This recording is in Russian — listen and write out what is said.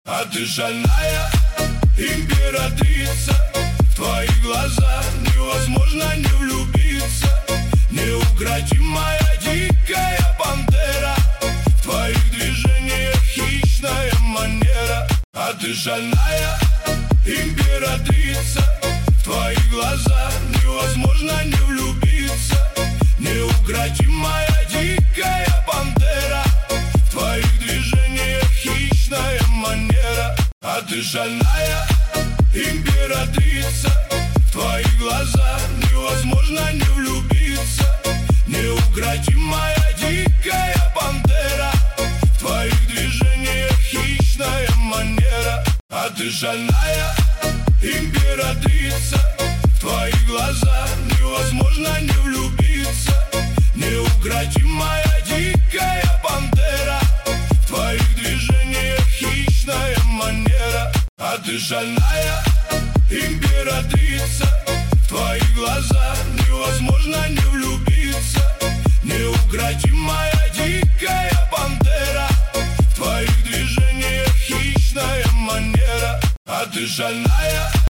А ты шальная императрица. В твои глаза невозможно не влюбиться. Неукротимая дикая пантера. В твоих движениях хищная манера. А ты шальная императрица. В твои глаза невозможно не влюбиться. Неукротимая дикая пантера. В твоих движениях хищная манера. А ты шальная императрица. В твои глаза невозможно не влюбиться. Неукротимая дикая пантера. В твоих движениях хищная манера. А ты шальная императрица. В твои глаза невозможно не влюбиться. Неукротимая дикая пантера. В твоих движениях хищная манера. А ты шальная императрица. В твои глаза невозможно не влюбиться. Неукротимая дикая пантера. В твоих движениях хищная манера. А ты шальная